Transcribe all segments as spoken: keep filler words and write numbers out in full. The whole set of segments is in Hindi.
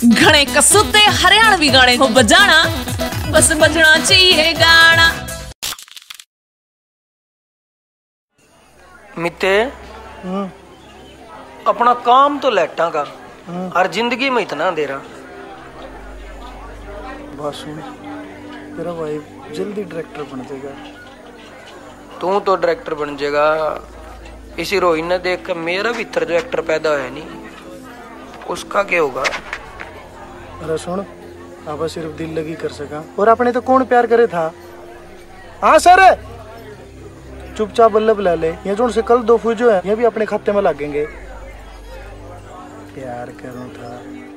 घने कसूते हरियाणवी गाने को बजाना, बस बजना चाहिए गाना। मिते अपना काम तो लेटा का और जिंदगी में इतना दे रहा। बस सुन, तेरा भाई जल्दी डायरेक्टर बन जाएगा। तू तो डायरेक्टर बन जाएगा, इसी रोहित ने देख कर मेरा भीतर जो एक्टर पैदा है नहीं, उसका क्या होगा। अरे सुन, आप सिर्फ दिल लगी कर सका, और अपने तो कौन प्यार करे था। हाँ सर, चुपचाप बल्लभ ला ले, ये जो से कल दो फूल जो है ये भी अपने खाते में लगेंगे। प्यार करूं था।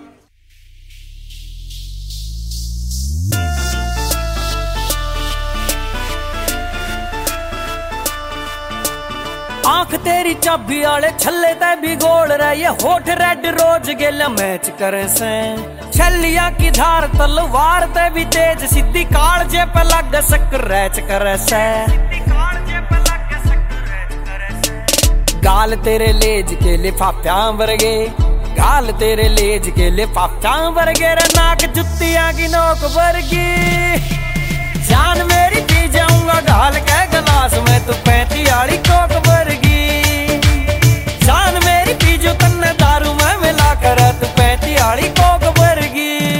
आंख तेरी चाबी आले छल्ले ते बिगोड़ रहे, ये होठ रेड रोज गेला मैच करे से। छलिया की धार तलवार ते भी तेज, सीधी कालजे पे लग स्क्रैच करे से। गाल तेरे लेज के लिफाफिया वर्गे, गाल तेरे लेज के लिफाफिया वर्गे, रे नाक जुत्तियां की नोक वर्गी। जान मेरी पी जाऊंगा गाल के गिलास में, तू पैंती आली कोक वर्गी। जान मेरी पी जो तन्ने दारू में मिला कर, तू पैंती आली कोक वर्गी।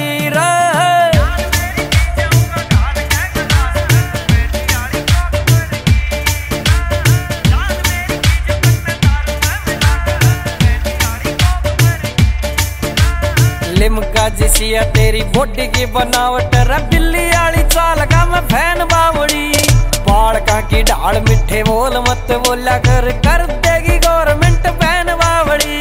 लिमका जिसिया तेरी बॉडी की बनावट, रे बिल्ली आली चाल का मैं फैन बावड़ी। बाल का की ढाल मिठे बोल मत बोला कर, कर देगी गवर्नमेंट बैन बावड़ी।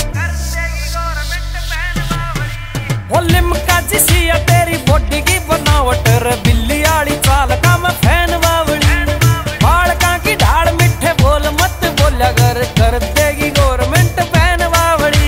वो लिमका जिसिया तेरी बॉडी की बनावट, रे बिल्ली आली चाल का मैं फैन बावड़ी। बाल का की ढाल मिठे बोल मत बोला कर, कर देगी गवर्नमेंट बैन बावड़ी।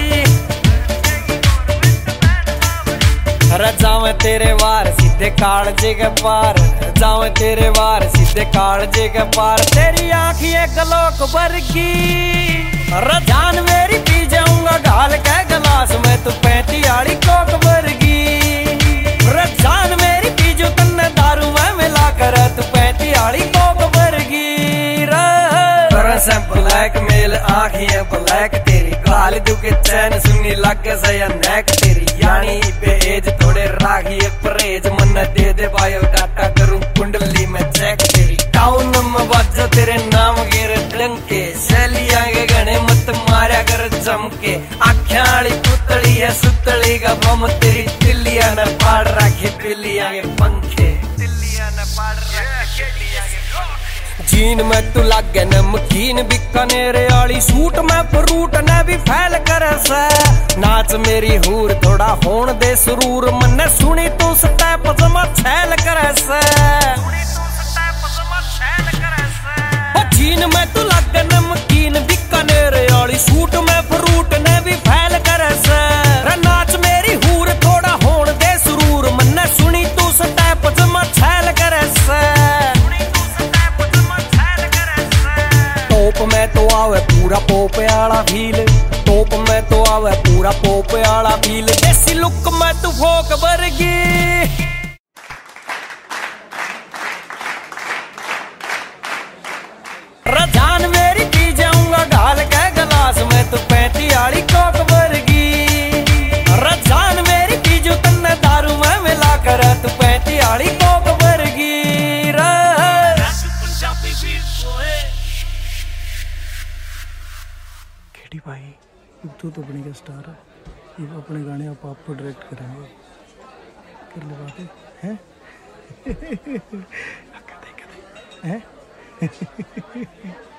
जावे तेरे वार सीधे कालजे के पार, जावे तेरे वार सीधे कालजे के पार। तेरी आँखियाँ गलोक वर्गी, जान मेरी पी जाऊंगा गाल के गिलास में, तू पैंती आली कोक वर्गी। जान मेरी पी जो तन्ने दारू में मिला कर, तू पैंती आली कोक वर्गी। ब्लैक मेल आँखियाँ ब्लैक तेरी, गाल दुखे चैन सुनी लग सया नेक तेरी। यानी बेज थोड़े राखिए परहेज, मन दे दे बायो डाटा करूं कुंडली में चेक तेरी। टाउन में बाजा तेरे नाम गिर डंके, शैलियां के गणे मत मारा कर चमके। आँखें आली पुतली है सुतली का बम तेरी, तिल्लियां ने पाड़ रखे बिल्लियां के पंखे। तिल्लियां ने पाड़ रखे बिल्लियां के जीन में तू लागे नमकीन बीकानेर आली, सूट में फ्रूट ने भी फैल करे से। नाच मेरी हूर थोड़ा होन दे सुरूर, मन्ने सुनी तू स्टेप जमा छैल करे से। जीन में तू लागे नमकीन बीकानेर आली, सूट में फ्रूट ने भी फैल करे से। नाच मेरी हूर थोड़ा होन दे सुरूर, मन्ने सुनी तू स्टेप जमा छैल करे से। टॉप में तो आवे पूरा पोप आला फील, टॉप में तो आवे पूरा पोप आला फील। देसी लुक में तू फोक वर्गी। जान मेरी पी जाऊंगा गाल के गिलास में, तू पैंती आली कोक वर्गी। जान मेरी पी जो तन्ने दारू में मिला कर, तू पैंती आली कोक वर्गी। भाई तू तो बनेगा स्टार, ये अपने गाने आप आपको डायरेक्ट करेंगे। कर ले बातें हैं हैं